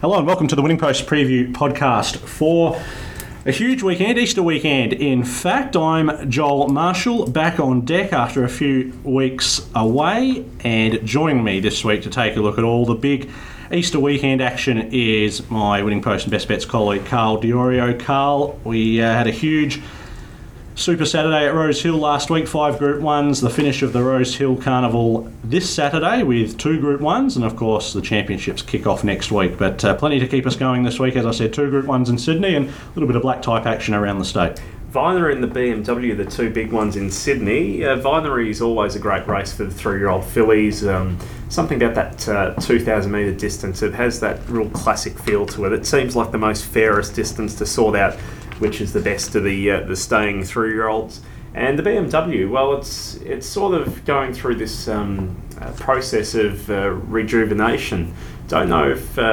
Hello and welcome to the Winning Post Preview Podcast for a huge weekend, Easter weekend. In fact, I'm Joel Marshall, back on deck after a few weeks away, and joining me this week to take a look at all the big Easter weekend action is my Winning Post and Best Bets colleague, Carl Diorio. Carl, we had a huge Super Saturday at Rose Hill last week, 5 Group 1s, the finish of the Rose Hill Carnival this Saturday with 2 Group 1s, and of course the championships kick off next week. But plenty to keep us going this week, as I said, 2 Group 1s in Sydney and a little bit of black type action around the state. Vinery and the BMW, the 2 big ones in Sydney. Vinery is always a great race for the 3-year-old fillies. Something about that 2,000 metre distance, it has that real classic feel to it. It seems like the most fairest distance to sort out which is the best of the staying 3-year-olds. And the BMW, well, it's sort of going through this process of rejuvenation. Don't know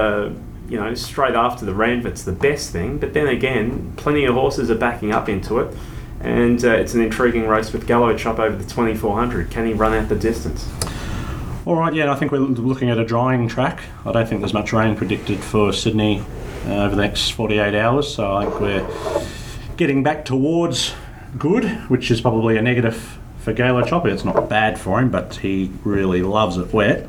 if straight after the Ranvit's the best thing, but then again, plenty of horses are backing up into it, and it's an intriguing race with Gallo Chop over the 2,400. Can he run out the distance? All right, yeah, I think we're looking at a drying track. I don't think there's much rain predicted for Sydney over the next 48 hours, so I think we're getting back towards good, which is probably a negative for Gallo Chopper. It's not bad for him, but he really loves it wet.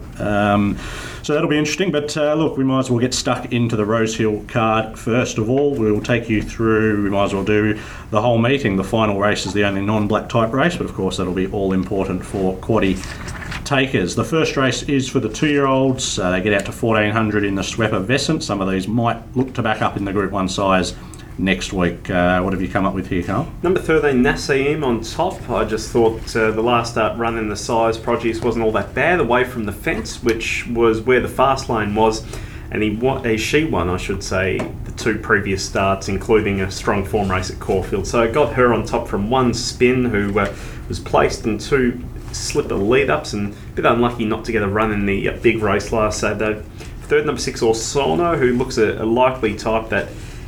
So that'll be interesting. But look, we might as well get stuck into the Rose Hill card first of all. We'll take you through, we might as well do the whole meeting. The final race is the only non-black type race, but of course that'll be all important for quaddie takers. The first race is for the 2-year-olds. They get out to 1,400 in the Swepa Vescent. Some of these might look to back up in the Group 1 size next week. What have you come up with here, Carl? Number 13, Nassim on top. I just thought the last start run in the size produce wasn't all that bad, away from the fence, which was where the fast lane was, and she won, I should say, the 2 previous starts, including a strong form race at Caulfield. So I got her on top from one spin, who was placed in 2 slipper lead-ups and a bit unlucky not to get a run in the big race last Saturday. Third, number 6, Orsono, who looks a likely type that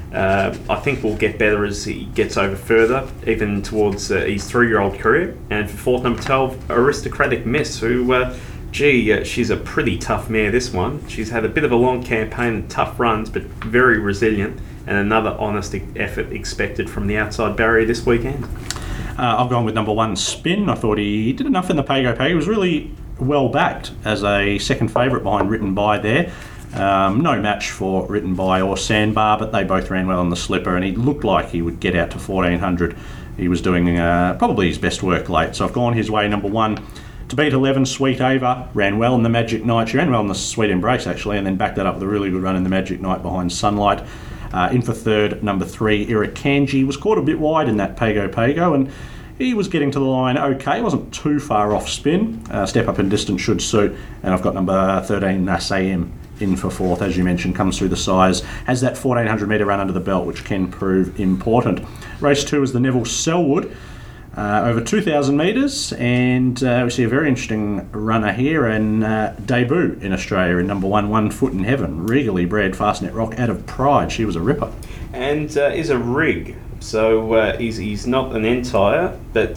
I think will get better as he gets over further, even towards his 3-year-old career. And for fourth, number 12, Aristocratic Miss, who, she's a pretty tough mare, this one. She's had a bit of a long campaign and tough runs, but very resilient, and another honest effort expected from the outside barrier this weekend. I've gone with number 1, Spin. I thought he did enough in the Pago Pago. He was really well backed as a second favourite behind Written By there. No match for Written By or Sandbar, but they both ran well on the slipper, and he looked like he would get out to 1,400. He was doing probably his best work late, so I've gone his way. Number 1, to beat 11, Sweet Ava, ran well in the Magic Night. She ran well in the Sweet Embrace, actually, and then backed that up with a really good run in the Magic Night behind Sunlight. In for third, number 3, Irakanji, was caught a bit wide in that Pago Pago, and he was getting to the line okay. He wasn't too far off spin. Step up in distance should suit. And I've got number 13, Nassim, in for fourth, as you mentioned, comes through the size, has that 1,400 metre run under the belt, which can prove important. Race 2 is the Neville Selwood, over 2,000 metres, and we see a very interesting runner here, and debut in Australia in number 1, One Foot in Heaven, regally bred Fastnet Rock out of Pride. She was a ripper. And is a rig. So he's not an entire, but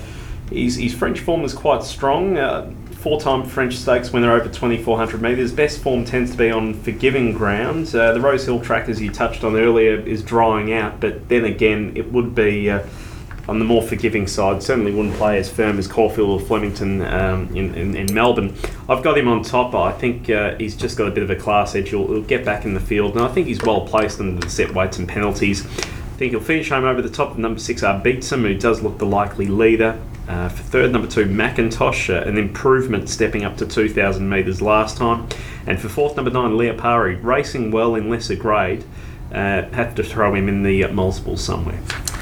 his French form is quite strong. 4-time French Stakes winner over 2,400 metres. Best form tends to be on forgiving ground. The Rose Hill track, as you touched on earlier, is drying out, but then again, it would be on the more forgiving side. Certainly wouldn't play as firm as Caulfield or Flemington in Melbourne. I've got him on top. I think he's just got a bit of a class edge. He'll get back in the field, and I think he's well placed under the set weights and penalties. I think he'll finish home over the top. Number 6, Beatsom, who does look the likely leader. For third, number 2, Macintosh, an improvement stepping up to 2,000 metres last time. And for fourth, number 9, Leopari, racing well in lesser grade. Have to throw him in the multiples somewhere.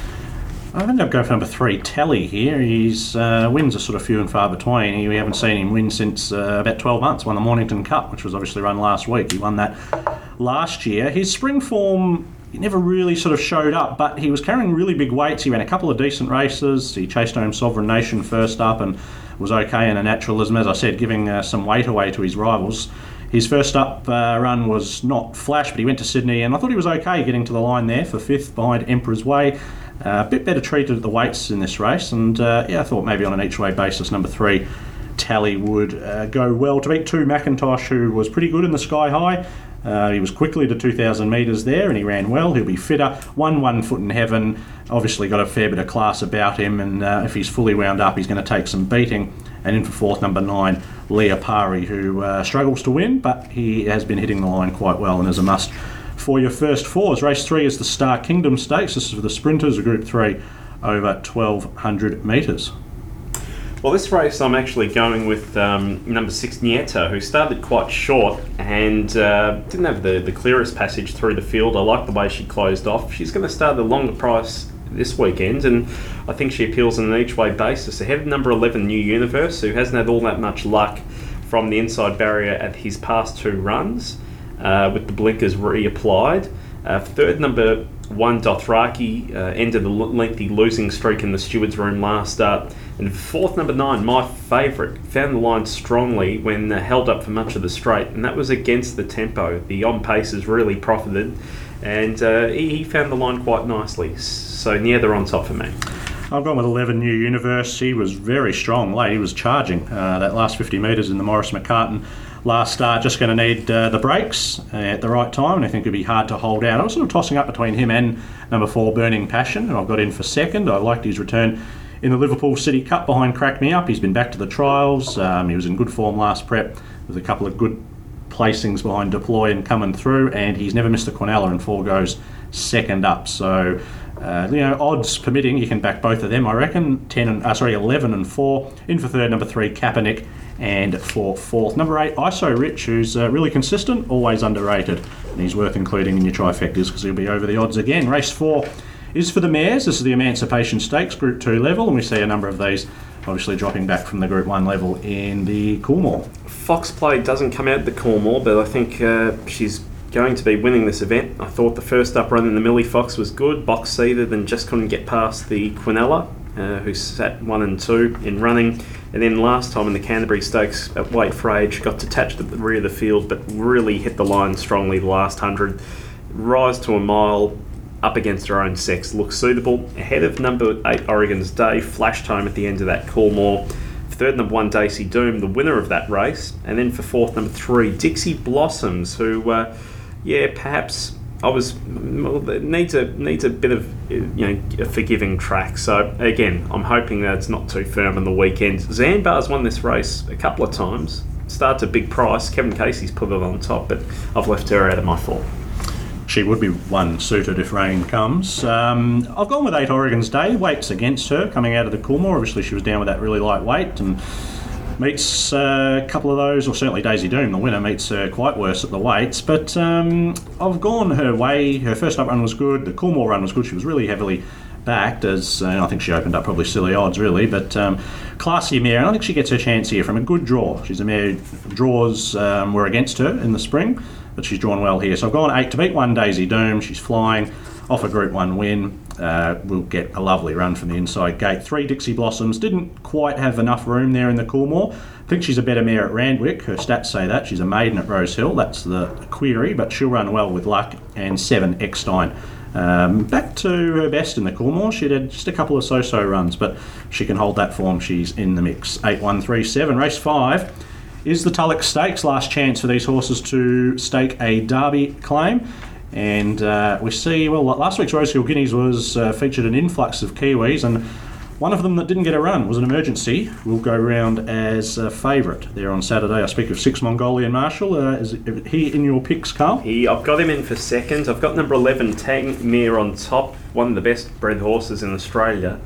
I ended up going for number 3, Tally here. His wins are sort of few and far between. We haven't seen him win since about 12 months. Won the Mornington Cup, which was obviously run last week. He won that last year. His spring form, he never really sort of showed up, but he was carrying really big weights. He ran a couple of decent races. He chased home Sovereign Nation first up and was okay in a naturalism, as I said, giving some weight away to his rivals. His first up run was not flash, but he went to Sydney, and I thought he was okay getting to the line there for 5th behind Emperor's Way. A bit better treated at the weights in this race, and I thought maybe on an each-way basis, number 3, tally would go well to beat 2 McIntosh, who was pretty good in the Sky High. He was quickly to 2,000 metres there and he ran well. He'll be fitter. 1 foot in heaven. Obviously got a fair bit of class about him, and if he's fully wound up, he's going to take some beating. And in for fourth, number 9, Leopari, who struggles to win, but he has been hitting the line quite well and is a must for your first fours. Race 3 is the Star Kingdom Stakes. This is for the sprinters of Group 3 over 1,200 metres. Well, this race I'm actually going with number 6, Nieto, who started quite short and didn't have the clearest passage through the field. I like the way she closed off. She's going to start the longer price this weekend, and I think she appeals on an each-way basis. Ahead of number 11, New Universe, who hasn't had all that much luck from the inside barrier at his past 2 runs, with the blinkers reapplied. Third, number 1, Dothraki, ended a lengthy losing streak in the stewards' room last start. And fourth, number 9, My Favourite, found the line strongly when held up for much of the straight, and that was against the tempo. The on-paces really profited, and he found the line quite nicely. So, yeah, they're on top for me. I've gone with 11, New Universe. He was very strong late. He was charging that last 50 metres in the Morris McCartan last start. Just going to need the brakes at the right time, and I think it'd be hard to hold out. I was sort of tossing up between him and number 4, Burning Passion, and I've got in for second. I liked his return in the Liverpool City Cup behind Crack Me Up. He's been back to the trials. He was in good form last prep. There's a couple of good placings behind Deploy and coming through, and he's never missed a Quinella, and 4 goes second up. So, odds permitting, you can back both of them. I reckon 11 and 4. In for third, number 3, Kaepernick, and for fourth, number 8, ISO Rich, who's really consistent, always underrated, and he's worth including in your trifectas because he'll be over the odds again. Race 4 is for the mares. This is the Emancipation Stakes, Group 2 level, and we see a number of these obviously dropping back from the Group 1 level in the Coolmore. Fox Play doesn't come out the Coolmore, but I think she's going to be winning this event. I thought the first up run in the Millie Fox was good, box seated, and just couldn't get past the Quinella, who sat 1 and 2 in running. And then last time in the Canterbury Stakes at weight for age, got detached at the rear of the field, but really hit the line strongly the last 100. Rise to a mile, up against her own sex, looks suitable. Ahead of number 8, Oregon's Day, flashed home at the end of that Coolmore. Third, number 1, Daisy Doom, the winner of that race. And then for fourth, number 3, Dixie Blossoms, who, perhaps needs a bit of a forgiving track. So again, I'm hoping that it's not too firm on the weekend. Zanbar's won this race a couple of times. Starts a big price. Kevin Casey's put it on top, but I've left her out of my 4. She would be one suited if rain comes. I've gone with 8, Oregon's Day. Weight's against her coming out of the Coolmore. Obviously she was down with that really light weight and meets a couple of those, or certainly Daisy Doom, the winner, meets her quite worse at the weights. But I've gone her way. Her first up run was good. The Coolmore run was good. She was really heavily backed, as I think she opened up probably silly odds really, but classy mare, and I think she gets her chance here from a good draw. She's a mare, draws were against her in the spring, but she's drawn well here. So I've gone 8 to beat 1, Daisy Doom. She's flying off a Group 1 win. We'll get a lovely run from the inside gate. 3, Dixie Blossoms, didn't quite have enough room there in the Coolmore. I think she's a better mare at Randwick. Her stats say that. She's a maiden at Rose Hill. That's the query, but she'll run well with luck. And 7, Eckstein. Back to her best in the Coolmore. She had just a couple of so-so runs, but she can hold that form. She's in the mix. 8, 1, 3, 7. Race 5 is the Tulloch Stakes. Last chance for these horses to stake a Derby claim. And we see, well, last week's Rose Hill Guineas was featured an influx of Kiwis, and one of them that didn't get a run was an emergency. Will go round as a favourite there on Saturday. I speak of 6, Mongolian Marshal. Is he in your picks, Carl? I've got him in for second. I've got number 11, Tang Mir, on top. One of the best bred horses in Australia.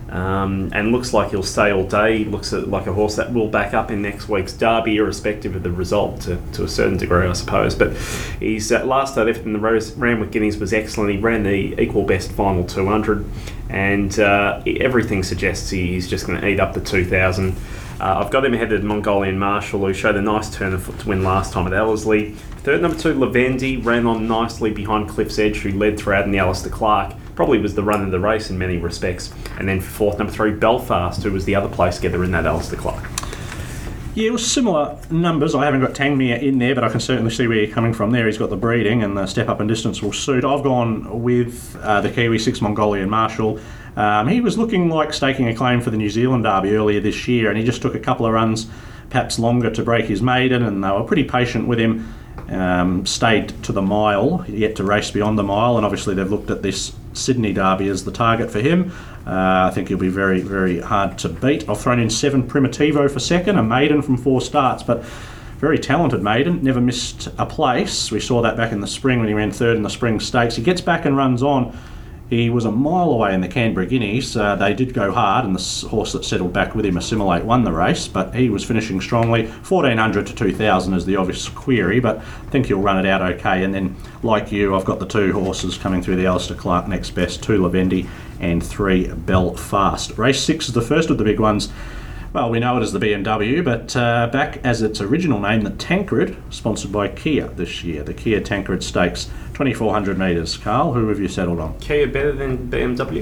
And looks like he'll stay all day. Looks like a horse that will back up in next week's Derby, irrespective of the result to a certain degree, I suppose. But his last start left in the Randwick Guineas was excellent. He ran the equal best final 200, and everything suggests he's just going to eat up the 2000. I've got him ahead of Mongolian Marshal, who showed a nice turn of foot to win last time at Ellerslie. Third, number 2, Lavendi, ran on nicely behind Cliff's Edge, who led throughout in the Alistair Clark. Probably was the run of the race in many respects. And then for fourth, number 3, Belfast, who was the other place getter in that Alistair Clark. Yeah, it was similar numbers. I haven't got Tangmere in there, but I can certainly see where you're coming from there. He's got the breeding, and the step up and distance will suit. I've gone with the Kiwi 6, Mongolian Marshal. He was looking like staking a claim for the New Zealand Derby earlier this year, and he just took a couple of runs, perhaps longer, to break his maiden, and they were pretty patient with him. Stayed to the mile, yet to race beyond the mile, and obviously they've looked at this Sydney Derby as the target for him. I think he'll be very, very hard to beat. I've thrown in 7 Primitivo for second, a maiden from 4 starts, but very talented maiden, never missed a place. We saw that back in the spring when he ran third in the spring stakes. He gets back and runs on. He was a mile away in the Canberra Guineas. They did go hard, and the horse that settled back with him, Assimilate, won the race, but he was finishing strongly. 1400 to 2000 is the obvious query, but I think he'll run it out okay. And then, like you, I've got the 2 horses coming through the Alistair Clark next best, 2 Lavendi and 3 Belfast. Race 6 is the first of the big ones. Well, we know it as the BMW, but back as its original name, the Tancred, sponsored by Kia this year. The Kia Tancred Stakes, 2,400 metres. Carl, who have you settled on? Kia better than BMW?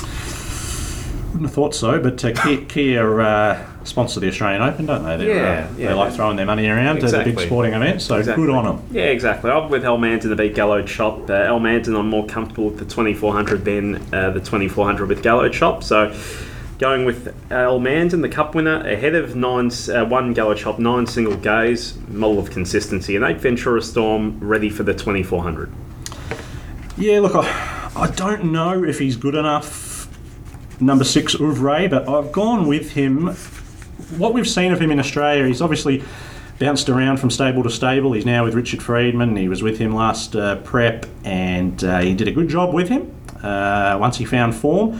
Wouldn't have thought so, but Kia sponsor the Australian Open, don't they? They like throwing their money around to the big sporting events, so good on them. Yeah, exactly. I'm with Elmanton to beat Gallo Chop. Elmanton, I'm more comfortable with the 2,400 than the 2,400 with Gallo Chop, so going with Elmanton, the Cup winner, ahead of 1 Gallo Chop, 9 single gaze, model of consistency, and 8 Ventura Storm ready for the 2,400. Yeah, look, I don't know if he's good enough, number 6 Ouvray, but I've gone with him. What we've seen of him in Australia, he's obviously bounced around from stable to stable. He's now with Richard Friedman. He was with him last prep, and he did a good job with him once he found form.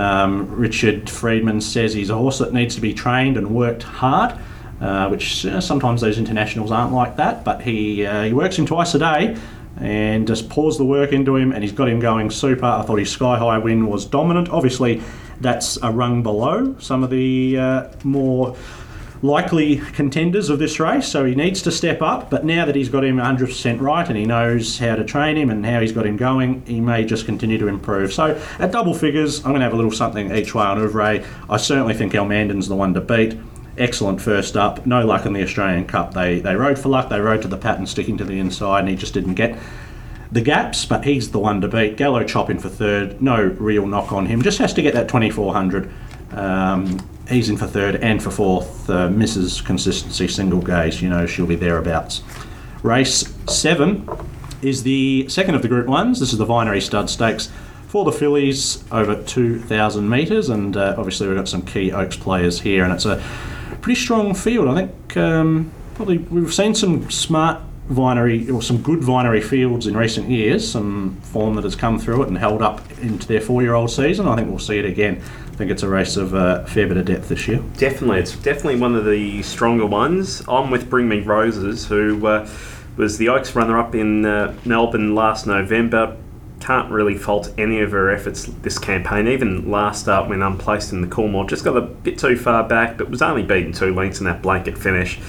Richard Friedman says he's a horse that needs to be trained and worked hard, which sometimes those internationals aren't like that, but he works him twice a day and just pours the work into him, and he's got him going super. I thought his Sky High win was dominant. Obviously, that's a rung below some of the more likely contenders of this race, so he needs to step up. But now that he's got him 100% right and he knows how to train him and how he's got him going, he may just continue to improve. So at double figures, I'm going to have a little something each way on Ouvray. I certainly think Elmanton's the one to beat. Excellent first up, no luck in the Australian Cup. They rode for luck, they rode to the pattern sticking to the inside, and he just didn't get the gaps, but he's the one to beat. Gallo Chop in for third, no real knock on him, just has to get that 2,400. He's in for third and for fourth. Misses consistency, single gaze, she'll be thereabouts. Race 7 is the second of the Group 1s. This is the Vinery Stud Stakes for the fillies over 2,000 metres, and obviously we've got some key Oaks players here, and it's a pretty strong field. I think probably we've seen some smart Vinery, or some good Vinery fields in recent years, some form that has come through it and held up into their 4-year-old season. I think we'll see it again. I think it's a race of a fair bit of depth this year. Definitely, it's definitely one of the stronger ones. I'm with Bring Me Roses, who was the Oaks runner-up in Melbourne last November. Can't really fault any of her efforts this campaign. Even last start when unplaced in the Coolmore, just got a bit too far back, but was only beaten 2 lengths in that blanket finish.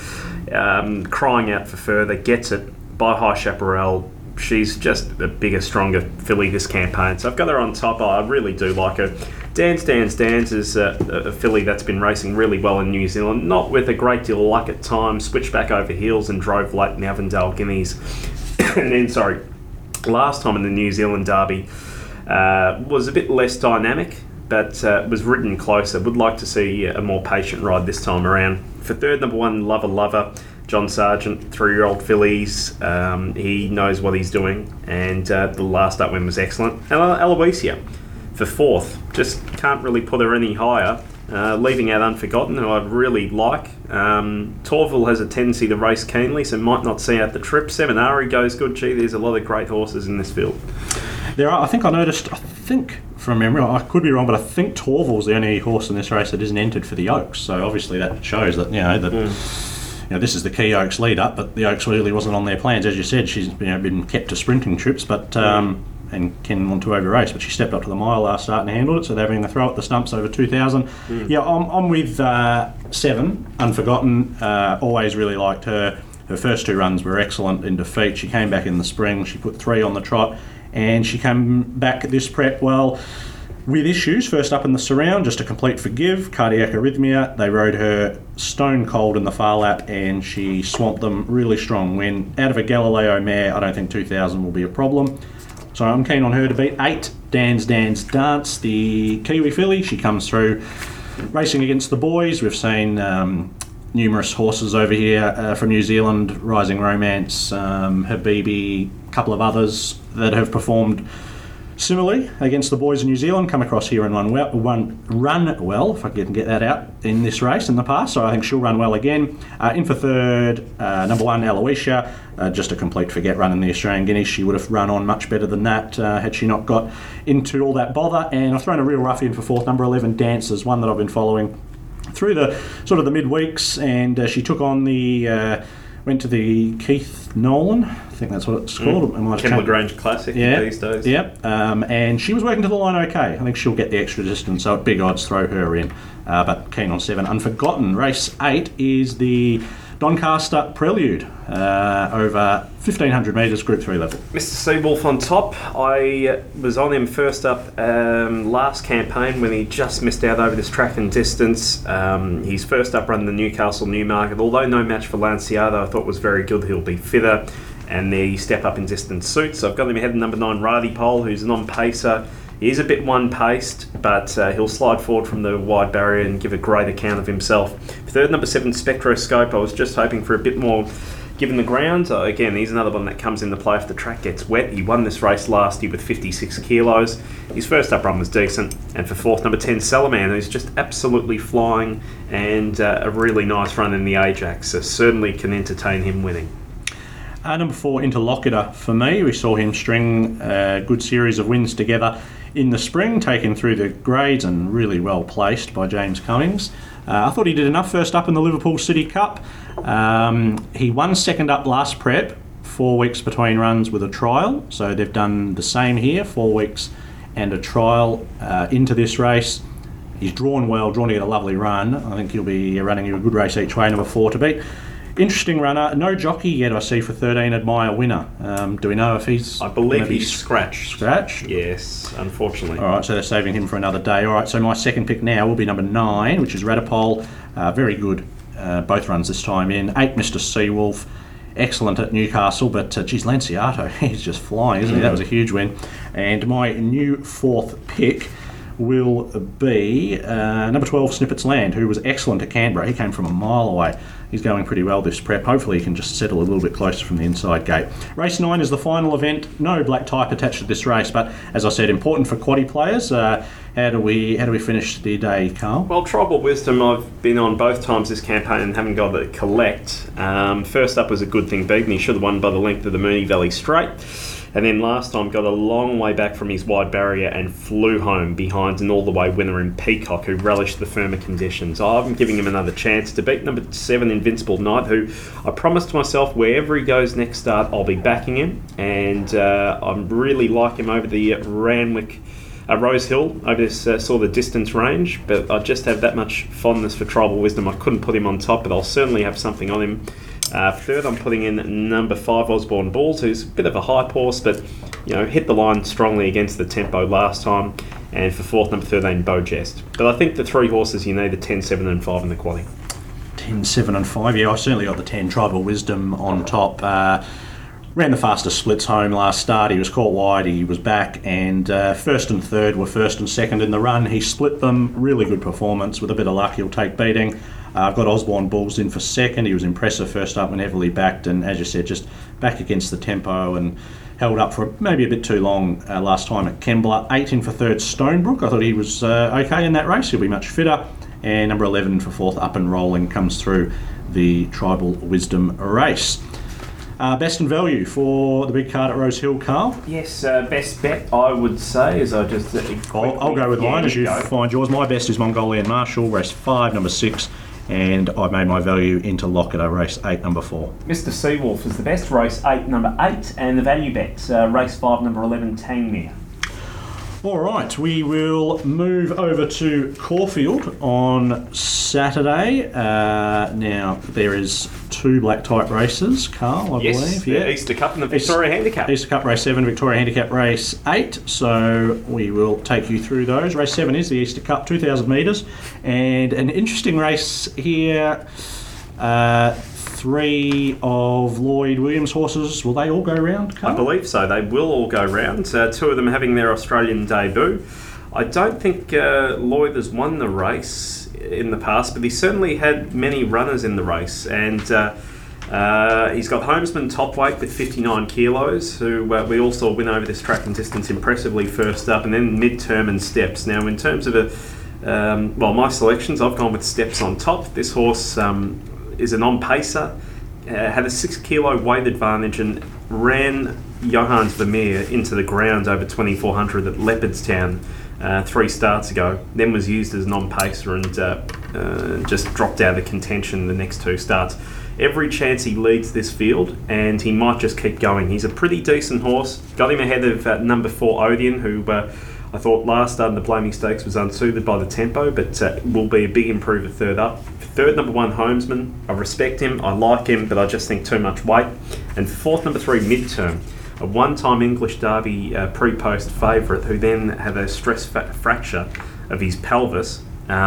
Crying out for further, gets it by High Chaparral. She's just a bigger, stronger filly this campaign, so I've got her on top. I really do like her. Dance is a filly that's been racing really well in New Zealand, not with a great deal of luck at times. Switched back over heels and drove late in the Avondale Guineas. And then, last time in the New Zealand Derby was a bit less dynamic, but was ridden closer. Would like to see a more patient ride this time around. For third, number 1, Lover, John Sargent, 3-year-old fillies. He knows what he's doing, and the last up win was excellent. And Aloysia for fourth, just can't really put her any higher. Leaving out Unforgotten, who I really like. Torval has a tendency to race keenly, so might not see out the trip. Seminari goes good. Gee, there's a lot of great horses in this field. There are, I think from memory, I could be wrong, but I think Torval's the only horse in this race that isn't entered for the Oaks. So obviously that shows that this is the key Oaks lead up, but the Oaks really wasn't on their plans. As you said, she's been kept to sprinting trips, but and Ken want to over race, but she stepped up to the mile last start and handled it, so they're having to throw at the stumps over 2,000. Yeah, I'm with 7, Unforgotten. Always really liked her. Her first 2 runs were excellent in defeat. She came back in the spring, she put 3 on the trot, and she came back this prep well with issues. First up in the surround, just a complete forgive, cardiac arrhythmia. They rode her stone cold in the far lap, and she swamped them really strong. When out of a Galileo mare, I don't think 2,000 will be a problem. So I'm keen on her to beat 8, Dance Dance, the Kiwi filly. She comes through racing against the boys. We've seen numerous horses over here from New Zealand, Rising Romance, Habibi, a couple of others that have performed similarly against the boys in New Zealand, come across here and run well, if I can get that out, in this race in the past. So I think she'll run well again. In for third, number 1, Aloysia, just a complete forget run in the Australian Guineas. She would have run on much better than that had she not got into all that bother. And I've thrown a real roughie in for fourth, number 11, Dancers, one that I've been following through the sort of the midweeks, and she took on the went to the Keith Nolan, I think that's what it's called. Kembla Grange Classic these days. Yep, and she was working to the line okay. I think she'll get the extra distance, so at big odds throw her in. But keen on 7. Unforgotten, race 8 is the Doncaster Prelude, over 1,500 metres, Group 3 level. Mr. Seawolf on top. I was on him first up last campaign when he just missed out over this track and distance. He's first up run the Newcastle Newmarket. Although no match for Lanciado, I thought was very good. He'll be fitter, and the step up in distance suits. So I've got him ahead of number 9, Riley Pole, who's a non-pacer. He is a bit one-paced, but he'll slide forward from the wide barrier and give a great account of himself. Third, number 7, Spectroscope. I was just hoping for a bit more given the ground. Again, he's another one that comes into play if the track gets wet. He won this race last year with 56 kilos. His first up run was decent. And for fourth, number 10, Salaman, who's just absolutely flying, and a really nice run in the Ajax. So certainly can entertain him winning. Number 4, Interlocutor for me. We saw him string a good series of wins together in the spring, taken through the grades and really well placed by James Cummings. I thought he did enough first up in the Liverpool City Cup. He won second up last prep, 4 weeks between runs with a trial. So they've done the same here, 4 weeks and a trial into this race. He's drawn well, drawn to get a lovely run. I think he'll be running you a good race each way, number 4 to beat. Interesting runner. No jockey yet, I see, for 13, Admire Winner. Do we know if he's... I believe he's scratched. Scratched? Yes, unfortunately. All right, so they're saving him for another day. All right, so my second pick now will be number 9, which is Radipole. Very good, both runs this time in. 8, Mr. Seawolf. Excellent at Newcastle, but geez, Lanciato, he's just flying, isn't he? That was a huge win. And my new 4th pick will be number 12, Snippets Land, who was excellent at Canberra. He came from a mile away. He's going pretty well this prep. Hopefully he can just settle a little bit closer from the inside gate. Race 9 is the final event. No black type attached to this race, but as I said, important for quaddie players. How do we finish the day, Carl? Well, Tribal Wisdom, I've been on both times this campaign and haven't got to collect. First up was a good thing beaten. He should have won by the length of the Moonee Valley Straight. And then last time got a long way back from his wide barrier and flew home behind an all-the-way winner in Peacock, who relished the firmer conditions. I'm giving him another chance to beat number 7, Invincible Knight, who I promised myself wherever he goes next start, I'll be backing him. And I really like him over the Randwick... Rose Hill over this sort of distance range, but I just have that much fondness for Tribal Wisdom. I couldn't put him on top, but I'll certainly have something on him. Third, I'm putting in number 5, Osborne Bulls, who's a bit of a hype horse, but hit the line strongly against the tempo last time. And for fourth, number 13, Beau Jest. But I think the 3 horses you need are 10, 7 and 5 in the quaddie. 10, 7 and 5, yeah, I certainly got the 10, Tribal Wisdom on top. Ran the fastest splits home last start. He was caught wide, he was back, and first and third were first and second in the run. He split them, really good performance. With a bit of luck, he'll take beating. I've got Osborne Bulls in for second. He was impressive first up and heavily backed, and as you said, just back against the tempo and held up for maybe a bit too long last time at Kembla. 8 in for third, Stonebrook. I thought he was okay in that race. He'll be much fitter. And number 11 for fourth, Up and Rolling, comes through the Tribal Wisdom race. Best and value for the big card at Rose Hill, Carl? Yes, best bet I would say is I just... I'll go with mine as you find yours. My best is Mongolian Marshall, race 5, number 6, and I've made my value into Lockett, race 8, number 4. Mr. Seawolf is the best, race 8, number 8, and the value bet, race 5, number 11, Tangmere. All right, we will move over to Caulfield on Saturday. Now, there is 2 black type races, Carl, I believe. Yeah, the Easter Cup and the Victoria Handicap. Easter Cup race 7, Victoria Handicap race 8. So we will take you through those. Race 7 is the Easter Cup, 2,000 metres. And an interesting race here. 3 of Lloyd Williams' horses, will they all go round, Carl? I believe so. They will all go round. 2 of them having their Australian debut. I don't think Lloyd has won the race in the past, but he certainly had many runners in the race. And he's got Homesman top weight with 59 kilos, who we all saw win over this track and distance impressively first up, and then Midterm and Steps. Now, in terms of my selections, I've gone with Steps on top. This horse is a non-pacer, had a 6 kilo weight advantage and ran Johannes Vermeer into the ground over 2400 at Leopardstown 3 starts ago, then was used as non-pacer and just dropped out of contention the next 2 starts. Every chance he leads this field, and he might just keep going. He's a pretty decent horse. Got him ahead of number 4 Odeon, who I thought last start in the Blaming Stakes was unsuited by the tempo, but will be a big improver third up. Third, number 1 Homesman. I respect him, I like him, but I just think too much weight. And fourth, number 3 Midterm, a one-time English Derby pre-post favourite who then had a stress fracture of his pelvis.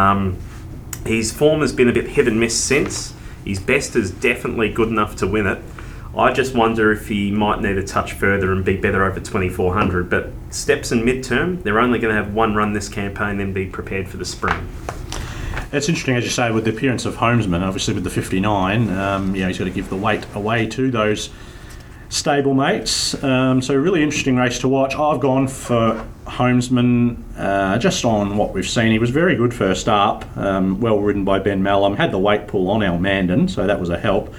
His form has been a bit hit and miss since. His best is definitely good enough to win it. I just wonder if he might need a touch further and be better over 2400. But Steps and Midterm, they're only going to have one run this campaign, then be prepared for the spring. It's interesting, as you say, with the appearance of Homesman, obviously with the 59, he's got to give the weight away to those stable mates. So really interesting race to watch. I've gone for Homesman just on what we've seen. He was very good first up, well ridden by Ben Mallam, had the weight pull on Al Mandan, so that was a help.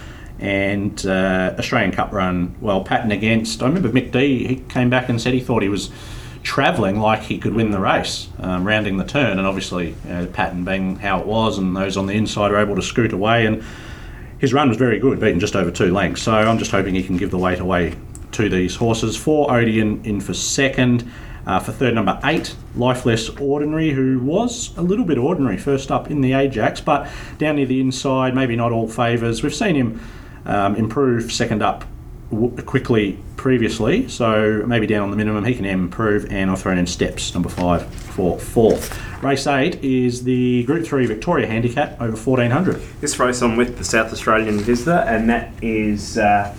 And Australian Cup run, well, Patton against, I remember Mick D, he came back and said he thought he was travelling like he could win the race, rounding the turn, and obviously Patton being how it was, and those on the inside are able to scoot away, and his run was very good, beaten just over 2 lengths, so I'm just hoping he can give the weight away to these horses. 4 Odeon in for second. For third, number 8 Lifeless Ordinary, who was a little bit ordinary first up in the Ajax, but down near the inside, maybe not all favours. We've seen him improve second up quickly previously, so maybe down on the minimum he can improve, and I've thrown in Steps, number 5, for fourth. Race 8 is the Group 3 Victoria Handicap over 1400. This race I'm with the South Australian visitor, and that is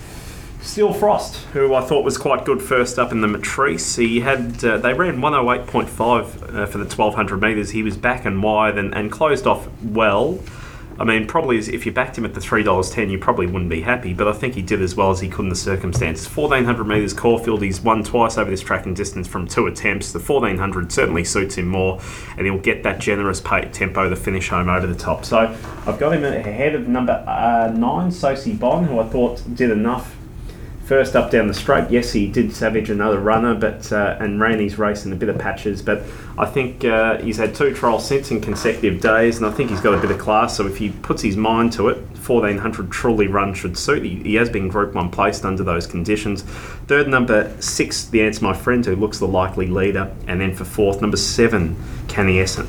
Steel Frost, who I thought was quite good first up in the Matrice. He had they ran 108.5 for the 1200 metres. He was back and wide and closed off well. I mean, probably if you backed him at the $3.10, you probably wouldn't be happy, but I think he did as well as he could in the circumstances. 1400 metres Caulfield, he's won twice over this track and distance from 2 attempts. The 1400 certainly suits him more, and he'll get that generous tempo to finish home over the top. So I've got him ahead of number 9, Sosi Bon, who I thought did enough first up down the straight. Yes, he did savage another runner, but and ran his race in a bit of patches. But I think he's had 2 trials since in consecutive days, and I think he's got a bit of class. So if he puts his mind to it, 1400 truly run should suit. He has been Group 1 placed under those conditions. Third, number 6, The Answer My Friend, who looks the likely leader. And then for fourth, number 7, Canny Essent.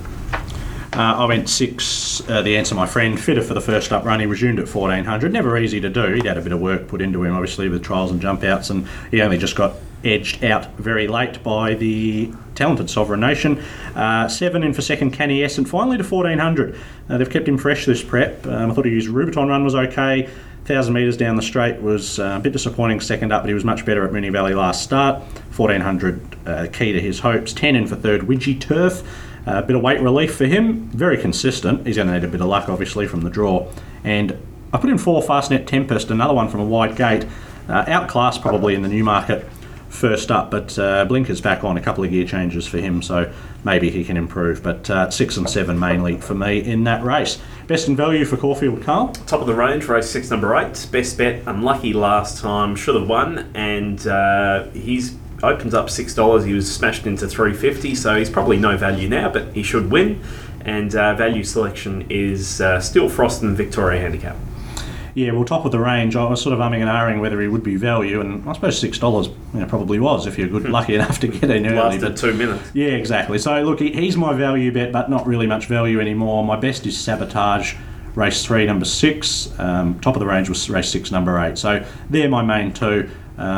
I went 6, The Answer My Friend, fitter for the first up run. He resumed at 1400. Never easy to do. He'd had a bit of work put into him, obviously, with trials and jump outs, and he only just got edged out very late by the talented Sovereign Nation. 7 in for second, Canny Essent, finally to 1400. They've kept him fresh this prep. I thought his Rubiton run was okay. 1,000 metres down the straight was a bit disappointing second up, but he was much better at Moonee Valley last start. 1400 key to his hopes. 10 in for third, Widgie Turf. A bit of weight relief for him, very consistent. He's going to need a bit of luck, obviously, from the draw. And I put in 4, Fastnet Tempest, another one from a wide gate. Outclassed probably in the Newmarket first up, but blinkers back on, a couple of gear changes for him, so maybe he can improve. But 6 and 7 mainly for me in that race. Best in value for Caulfield, Carl? Top of the range, race 6, number 8. Best bet, unlucky last time, should have won, and he's opens up $6. He was smashed into $3.50, so he's probably no value now, but he should win. And value selection is Steel Frost and the Victoria Handicap. Yeah, well, top of the range, I was sort of umming and ahhing whether he would be value, and I suppose $6 probably was if you're lucky enough to get in early. Lasted 2 minutes. Yeah, exactly. So look, he's my value bet, but not really much value anymore. My best is Sabotage, race 3, number 6. Top of the range was race 6, number 8. So they're my main 2.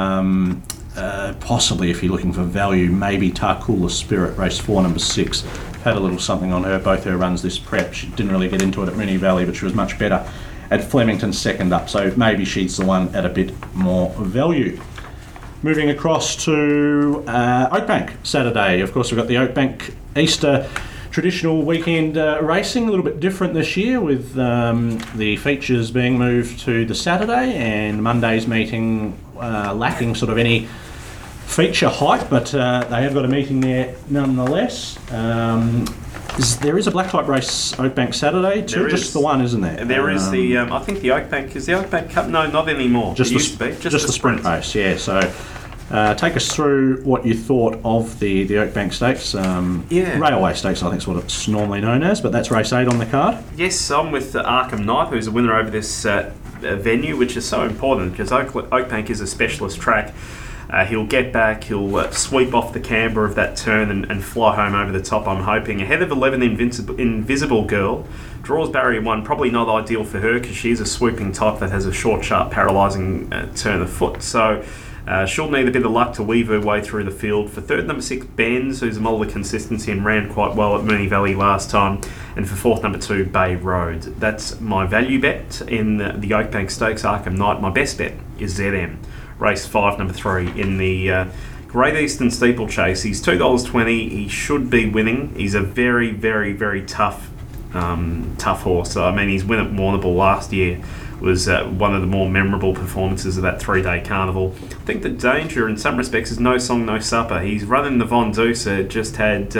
Possibly, if you're looking for value, maybe Tarcoola Spirit, race 4, number 6. Had a little something on her, both her runs this prep. She didn't really get into it at Moonee Valley, but she was much better at Flemington second up, so maybe she's the one at a bit more value. Moving across to Oakbank Saturday. Of course, we've got the Oakbank Easter traditional weekend racing, a little bit different this year with the features being moved to the Saturday and Monday's meeting lacking sort of any feature hype, but they have got a meeting there nonetheless. There is a black type race Oakbank Saturday too, just the one, isn't there? There is I think the Oakbank, is the Oakbank Cup? No, not anymore. Just the sprint race, yeah. So take us through what you thought of the Oakbank Stakes. Railway Stakes, I think is what it's normally known as, but that's race 8 on the card. Yes, I'm with Arkham Knight, who's a winner over this venue, which is so important because Oakbank is a specialist track. He'll get back, he'll sweep off the camber of that turn and fly home over the top, I'm hoping. Ahead of 11 Invisible Girl, draws barrier 1, probably not ideal for her because she's a swooping type that has a short, sharp, paralysing turn of foot. So she'll need a bit of luck to weave her way through the field. For third, number 6, Benz, who's a model of consistency and ran quite well at Moonee Valley last time. And for fourth, number 2, Bay Road. That's my value bet in the Oakbank Stakes, Arkham Knight. My best bet is ZM. Race 5, number 3 in the Great Eastern Steeplechase. He's $2.20. He should be winning. He's a very, very, very tough horse. I mean, his win at Warrnambool last year was one of the more memorable performances of that 3-day carnival. I think the danger in some respects is no song, no supper. He's running the Von Duser, just had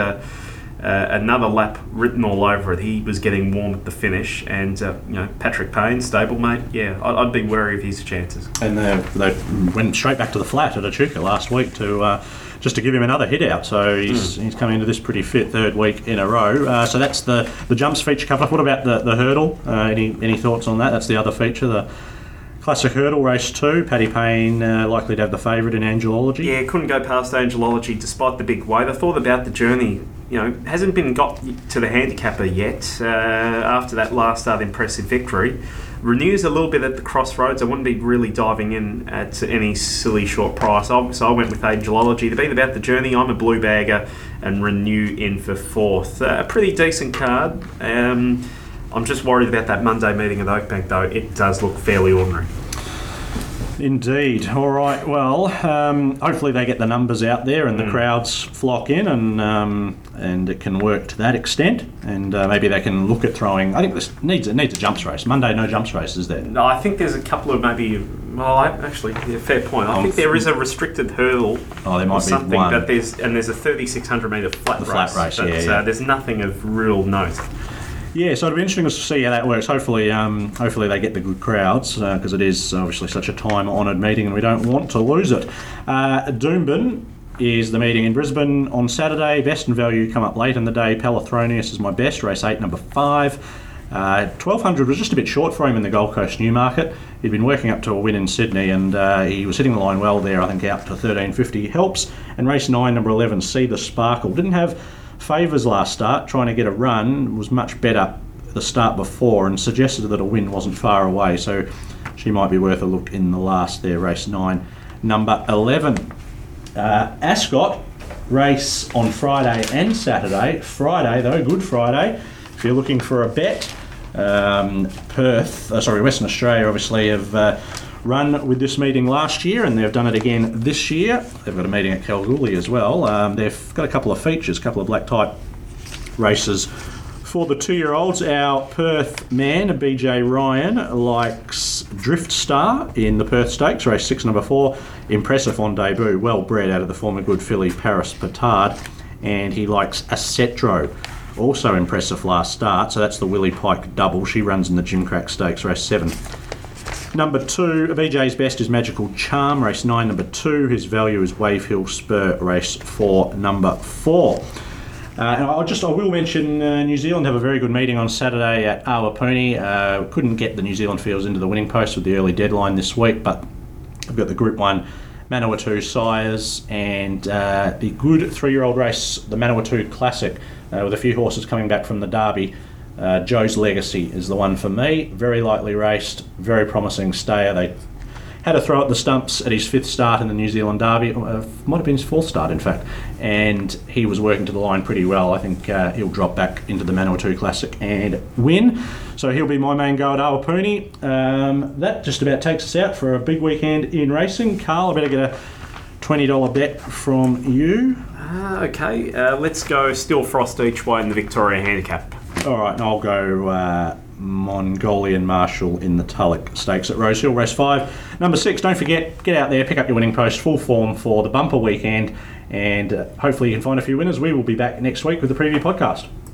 another lap written all over it. He was getting warm at the finish, and Patrick Payne, stablemate, I'd be wary of his chances. And they went straight back to the flat at Echuca last week to just to give him another hit out. So he's coming into this pretty fit third week in a row. So that's the jumps feature covered off. What about the hurdle? Any thoughts on that? That's the other feature, the Classic Hurdle Race 2, Paddy Payne likely to have the favourite in Angelology. Yeah, couldn't go past Angelology despite the big weight. I thought about the journey, hasn't been got to the handicapper yet after that last impressive victory. Renews a little bit at the crossroads. I wouldn't be really diving in at any silly short price. So I went with Angelology. To be about the journey, I'm a blue bagger and Renew in for fourth. A pretty decent card. I'm just worried about that Monday meeting at Oakbank, though. It does look fairly ordinary. Indeed. All right. Well, hopefully they get the numbers out there and the crowds flock in, and it can work to that extent. And maybe they can look at throwing. I think this needs a jumps race. Monday, no jumps race, is there? No, I think there's a couple of maybe. Well, fair point. I think there is a restricted hurdle. Oh, there might be something, one. But there's a 3,600 metre flat race. Flat race. There's nothing of real note. Yeah, so it'll be interesting to see how that works. Hopefully they get the good crowds because it is obviously such a time-honoured meeting and we don't want to lose it. Doomben is the meeting in Brisbane on Saturday. Best and value come up late in the day. Palathronius is my best, race 8, number 5. 1200 was just a bit short for him in the Gold Coast Newmarket. He'd been working up to a win in Sydney and he was hitting the line well there, I think out to 1350 helps. And race 9, number 11, See the Sparkle. Didn't have favours last start, trying to get a run, was much better the start before and suggested that a win wasn't far away, so she might be worth a look in the last there, race 9, number 11. Ascot, race on Friday and Saturday. Friday though, Good Friday, if you're looking for a bet. Western Australia obviously have run with this meeting last year and they've done it again this year. They've got a meeting at Kalgoorlie as well. They've got a couple of features, a couple of black type races for the 2-year-olds. Our Perth man, BJ Ryan, likes Drift Star in the Perth Stakes, race 6, number 4. Impressive on debut, well bred out of the former good filly Paris Petard. And he likes Acetro, also impressive last start, so that's the Willie Pike double. She runs in the Gimcrack Stakes, race 7. Number 2, BJ's best is Magical Charm, race 9, number 2. His value is Wave Hill Spur, race 4, number 4. And I will mention New Zealand have a very good meeting on Saturday at Awapuni. Couldn't get the New Zealand fields into the winning post with the early deadline this week, but we've got the Group 1 Manawatu Sires and the good 3-year-old race, the Manawatu Classic, with a few horses coming back from the Derby. Joe's Legacy is the one for me. Very lightly raced, very promising stayer. They had a throw at the stumps at his 5th start in the New Zealand Derby. Might have been his 4th start, in fact. And he was working to the line pretty well. I think he'll drop back into the Manawatu Classic and win. So he'll be my main go at Awapuni. That just about takes us out for a big weekend in racing. Carl, I better get a $20 bet from you. Okay, let's go Still Frost each way in the Victoria Handicap. All right, and I'll go Mongolian Marshal in the Tulloch Stakes at Rosehill, race 5. Number 6, don't forget, get out there, pick up your winning post, full form for the bumper weekend, and hopefully you can find a few winners. We will be back next week with the preview podcast.